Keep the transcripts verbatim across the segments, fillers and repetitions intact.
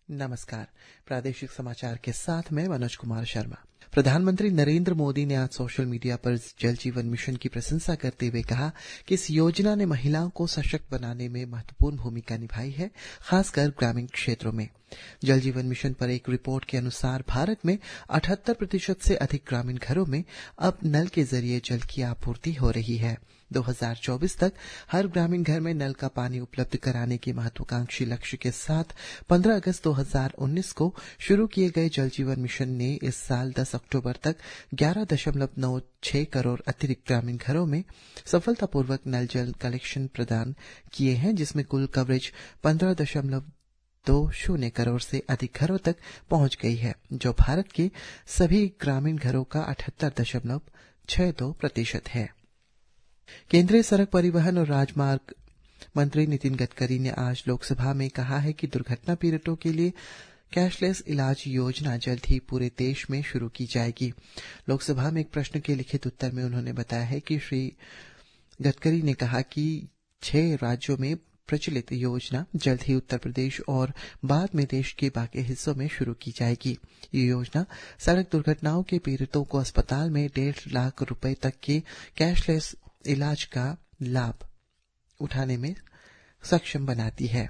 नमस्कार। प्रादेशिक समाचार के साथ मैं मनोज कुमार शर्मा। प्रधानमंत्री नरेंद्र मोदी ने आज सोशल मीडिया पर जल जीवन मिशन की प्रशंसा करते हुए कहा कि इस योजना ने महिलाओं को सशक्त बनाने में महत्वपूर्ण भूमिका निभाई है, खासकर ग्रामीण क्षेत्रों में। जल जीवन मिशन पर एक रिपोर्ट के अनुसार भारत में अठहत्तर प्रतिशत से अधिक ग्रामीण घरों में अब नल के जरिए जल की आपूर्ति हो रही है। दो हज़ार चौबीस तक हर ग्रामीण घर में नल का पानी उपलब्ध कराने के महत्वाकांक्षी लक्ष्य के साथ पंद्रह अगस्त दो हज़ार उन्नीस को शुरू किए गए जल जीवन मिशन ने इस साल दस अक्टूबर तक ग्यारह दशमलव नौ छह करोड़ अतिरिक्त ग्रामीण घरों में सफलतापूर्वक नल जल कनेक्शन प्रदान किए हैं, जिसमें कुल कवरेज पंद्रह दशमलव दो शून्य करोड़ से अधिक घरों तक पहुंच गई है, जो भारत के सभी ग्रामीण घरों का अठहत्तर दशमलव छह दो प्रतिशत है। केंद्रीय सड़क परिवहन और राजमार्ग मंत्री नितिन गडकरी ने आज लोकसभा में कहा है कि दुर्घटना पीड़ितों के लिए कैशलेस इलाज योजना जल्द ही पूरे देश में शुरू की जाएगी। लोकसभा में एक प्रश्न के लिखित उत्तर में उन्होंने बताया है कि श्री गडकरी ने कहा कि छह राज्यों में प्रचलित योजना जल्द ही उत्तर प्रदेश और बाद में देश के बाकी हिस्सों में शुरू की जाएगी। ये योजना सड़क दुर्घटनाओं के पीड़ितों को अस्पताल में डेढ़ लाख रुपए तक के कैशलेस इलाज का लाभ उठाने में सक्षम बनाती है।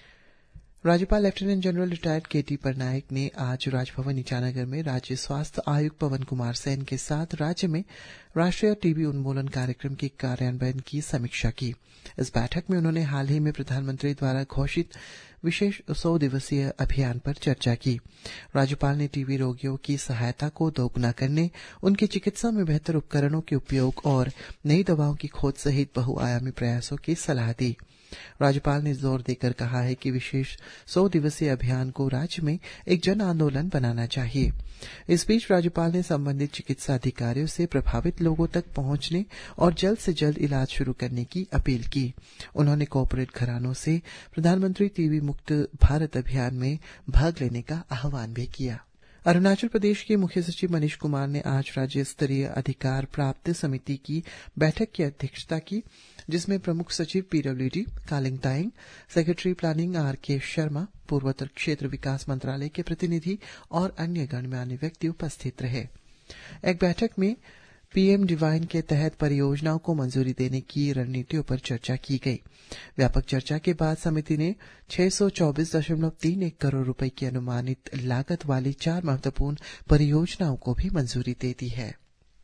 राज्यपाल लेफ्टिनेंट जनरल रिटायर्ड के टी पटनायक ने आज राजभवन ईटानगर में राज्य स्वास्थ्य आयुक्त पवन कुमार सेन के साथ राज्य में राष्ट्रीय टीबी उन्मूलन कार्यक्रम के कार्यान्वयन की समीक्षा की। इस बैठक में उन्होंने हाल ही में प्रधानमंत्री द्वारा घोषित विशेष सौ दिवसीय अभियान पर चर्चा की। राज्यपाल ने टीबी रोगियों की सहायता को दोगुना करने, उनकी चिकित्सा में बेहतर उपकरणों के उपयोग और नई दवाओं की खोज सहित बहुआयामी प्रयासों की सलाह दी। राज्यपाल ने जोर देकर कहा है कि विशेष सौ दिवसीय अभियान को राज्य में एक जन आंदोलन बनाना चाहिए। इस बीच राज्यपाल ने संबंधित चिकित्सा अधिकारियों से प्रभावित लोगों तक पहुंचने और जल्द से जल्द इलाज शुरू करने की अपील की। उन्होंने कॉर्पोरेट घरानों से प्रधानमंत्री टीबी मुक्त भारत अभियान में भाग लेने का आह्वान भी किया। अरुणाचल प्रदेश के मुख्य सचिव मनीष कुमार ने आज राज्य स्तरीय अधिकार प्राप्त समिति की बैठक की अध्यक्षता की, जिसमें प्रमुख सचिव PWD Kaling Tayeng, secretary planning R K Sharma, पूर्वोत्तर क्षेत्र विकास मंत्रालय के प्रतिनिधि और अन्य गणमान्य व्यक्ति उपस्थित रहे। एक बैठक में पीएम डिवाइन के तहत परियोजनाओं को मंजूरी देने की रणनीतियों पर चर्चा की गई। व्यापक चर्चा के बाद समिति ने छह सौ चौबीस दशमलव तीन एक करोड़ रुपए की अनुमानित लागत वाली चार महत्वपूर्ण परियोजनाओं को भी मंजूरी दे दी है।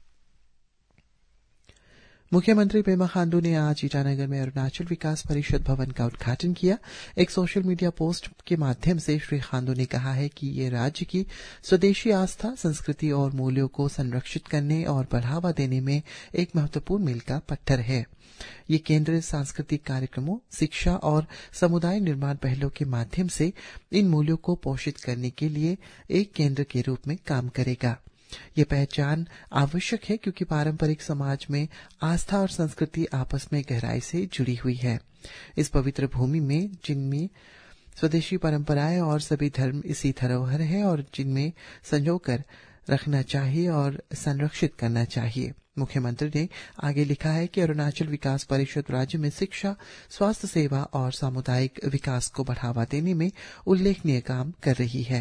मुख्यमंत्री पेमा खांडू ने आज ईटानगर में अरुणाचल विकास परिषद भवन का उद्घाटन किया। एक सोशल मीडिया पोस्ट के माध्यम से श्री खांडू ने कहा है कि ये राज्य की स्वदेशी आस्था, संस्कृति और मूल्यों को संरक्षित करने और बढ़ावा देने में एक महत्वपूर्ण मील का पत्थर है। ये केंद्र सांस्कृतिक कार्यक्रमों, शिक्षा और समुदाय निर्माण पहलों के माध्यम से इन मूल्यों को पोषित करने के लिए एक केंद्र के रूप में काम करेगा। ये पहचान आवश्यक है क्योंकि पारंपरिक समाज में आस्था और संस्कृति आपस में गहराई से जुड़ी हुई है। इस पवित्र भूमि में जिनमें स्वदेशी परंपराएं और सभी धर्म इसी धरोहर है और जिनमें संजोकर रखना चाहिए और संरक्षित करना चाहिए। मुख्यमंत्री ने आगे लिखा है कि अरुणाचल विकास परिषद राज्य में शिक्षा, स्वास्थ्य सेवा और सामुदायिक विकास को बढ़ावा देने में उल्लेखनीय काम कर रही है।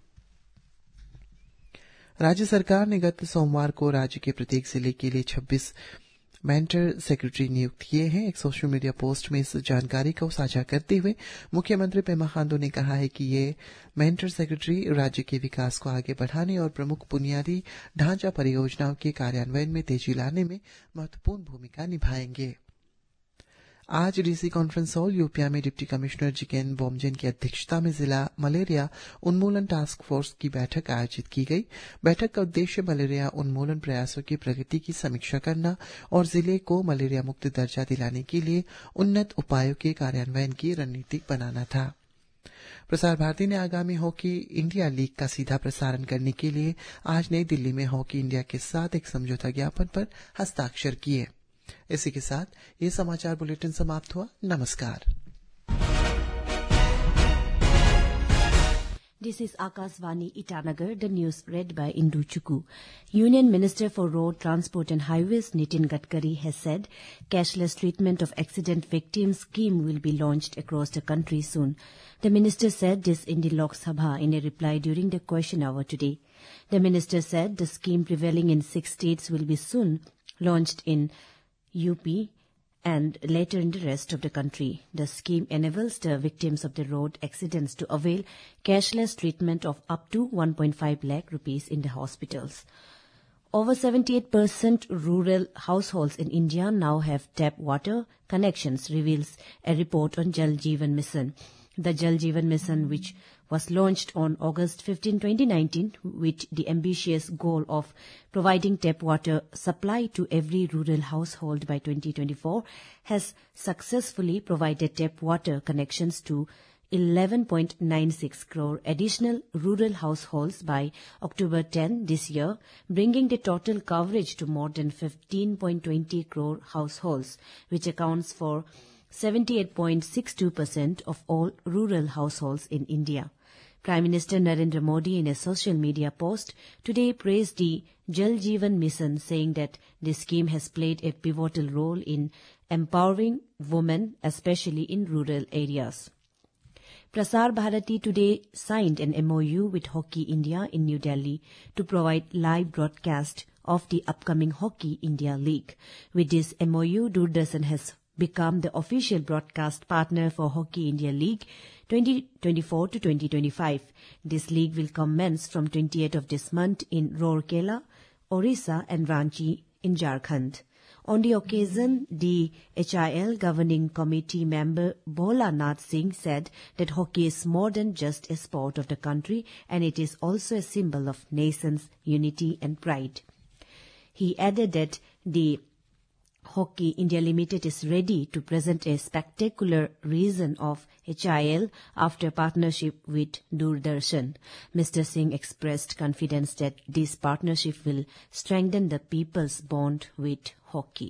राज्य सरकार ने गत सोमवार को राज्य के प्रत्येक जिले के लिए छब्बीस मेंटर सेक्रेटरी नियुक्त किए हैं। एक सोशल मीडिया पोस्ट में इस जानकारी को साझा करते हुए मुख्यमंत्री पेमा खांडू ने कहा है कि ये मेंटर सेक्रेटरी राज्य के विकास को आगे बढ़ाने और प्रमुख बुनियादी ढांचा परियोजनाओं के कार्यान्वयन में तेजी लाने में महत्वपूर्ण भूमिका निभाएंगे। आज डीसी कॉन्फ्रेंस हॉल यूपिया में डिप्टी कमिश्नर जिकेन बोमजेन की अध्यक्षता में जिला मलेरिया उन्मूलन टास्क फोर्स की बैठक आयोजित की गई। बैठक का उद्देश्य मलेरिया उन्मूलन प्रयासों की प्रगति की समीक्षा करना और जिले को मलेरिया मुक्त दर्जा दिलाने के लिए उन्नत उपायों के कार्यान्वयन की रणनीति बनाना था। प्रसार भारती ने आगामी हॉकी इंडिया लीग का सीधा प्रसारण करने के लिए आज नई दिल्ली में हॉकी इंडिया के साथ एक समझौता ज्ञापन पर हस्ताक्षर किए। इसी के साथ ये समाचार बुलेटिन समाप्त हुआ। नमस्कार। This is Akashvani Itanagar, the news read by Indu Chukku. Union Minister for Road, Transport and Highways Nitin Gadkari has said cashless treatment of accident victims scheme will be launched across the country soon. The minister said this in the Lok Sabha in a reply during the question hour today. The minister said the scheme prevailing in six states will be soon launched in U P and later in the rest of the country. The scheme enables the victims of the road accidents to avail cashless treatment of up to one point five lakh rupees in the hospitals. Over seventy-eight percent rural households in India now have tap water connections, reveals a report on Jal Jeevan Mission. The Jal Jeevan Mission, which was launched on August fifteenth, twenty nineteen, with the ambitious goal of providing tap water supply to every rural household by twenty twenty-four, has successfully provided tap water connections to eleven point nine six crore additional rural households by October tenth this year, bringing the total coverage to more than fifteen point two zero crore households, which accounts for seventy-eight point six two percent of all rural households in India. Prime Minister Narendra Modi, in a social media post today, praised the Jal Jeevan Mission, saying that this scheme has played a pivotal role in empowering women, especially in rural areas. Prasar Bharati today signed an M O U with Hockey India in New Delhi to provide live broadcast of the upcoming Hockey India League. With this M O U, Doordarshan has become the official broadcast partner for Hockey India League twenty twenty-four to twenty twenty-five. This league will commence from twentieth of this month in Rourkela, Orissa and Ranchi in Jharkhand. On the occasion, the H I L governing committee member Bhola Nath Singh said that hockey is more than just a sport of the country, and it is also a symbol of nation's unity and pride. He added that the Hockey India Limited is ready to present a spectacular reason of H I L after partnership with Doordarshan. Mister Singh expressed confidence that this partnership will strengthen the people's bond with hockey.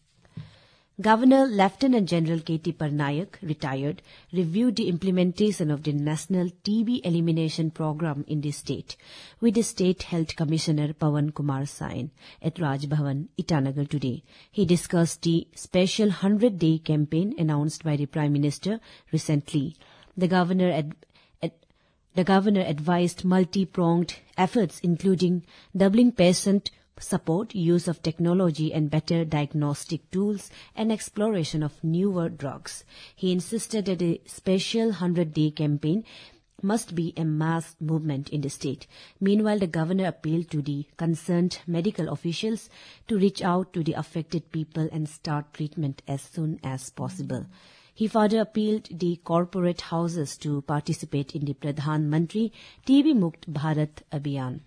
Governor Lieutenant General K T Parnaik, retired, reviewed the implementation of the National T B Elimination Program in the state with the State Health Commissioner Pawan Kumar Sain at Raj Bhavan, Itanagar today. He discussed the special one hundred day campaign announced by the Prime Minister recently. The governor ad- ad- the governor advised multi-pronged efforts, including doubling patient support, use of technology and better diagnostic tools, and exploration of newer drugs. He insisted that a special one hundred day campaign must be a mass movement in the state. Meanwhile, the governor appealed to the concerned medical officials to reach out to the affected people and start treatment as soon as possible. He further appealed to the corporate houses to participate in the Pradhan Mantri T B Mukt Bharat Abhiyan.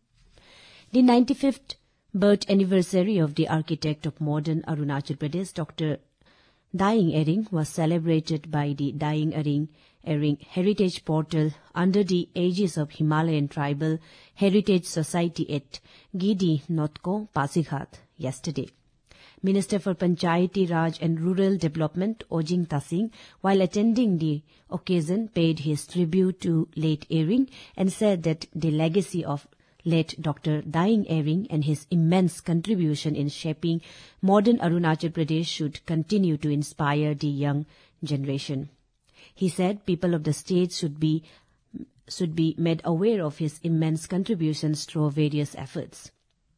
The ninety-fifth birth anniversary of the architect of modern Arunachal Pradesh, Doctor Daying Erring, was celebrated by the Daying Erring, Erring Heritage Portal under the aegis of Himalayan Tribal Heritage Society at Gidi Notko, Pasighat, yesterday. Minister for Panchayati Raj and Rural Development, Ojing Tasing, while attending the occasion, paid his tribute to late Erring and said that the legacy of late Doctor Daying Erring and his immense contribution in shaping modern Arunachal Pradesh should continue to inspire the young generation. He said people of the state should be should be made aware of his immense contributions through various efforts.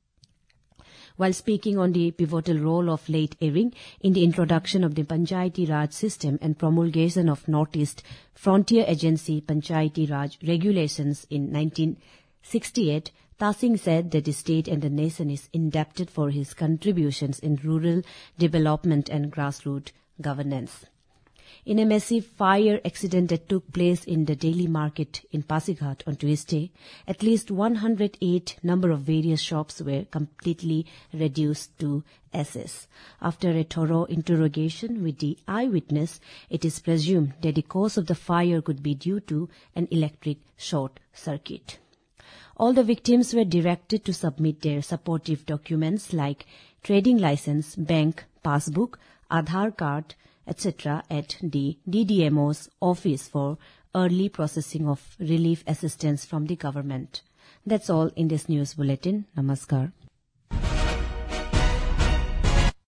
While speaking on the pivotal role of late Erring in the introduction of the Panchayati Raj system and promulgation of Northeast Frontier Agency Panchayati Raj regulations in nineteen sixty-eight, Tasing said that the state and the nation is indebted for his contributions in rural development and grassroots governance. In a massive fire accident that took place in the daily market in Pasighat on Tuesday, at least one hundred eight number of various shops were completely reduced to ashes. After a thorough interrogation with the eyewitness, it is presumed that the cause of the fire could be due to an electric short circuit. All the victims were directed to submit their supportive documents like trading license, bank, passbook, Aadhaar card, et cetera at the D D M O's office for early processing of relief assistance from the government. That's all in this news bulletin. Namaskar.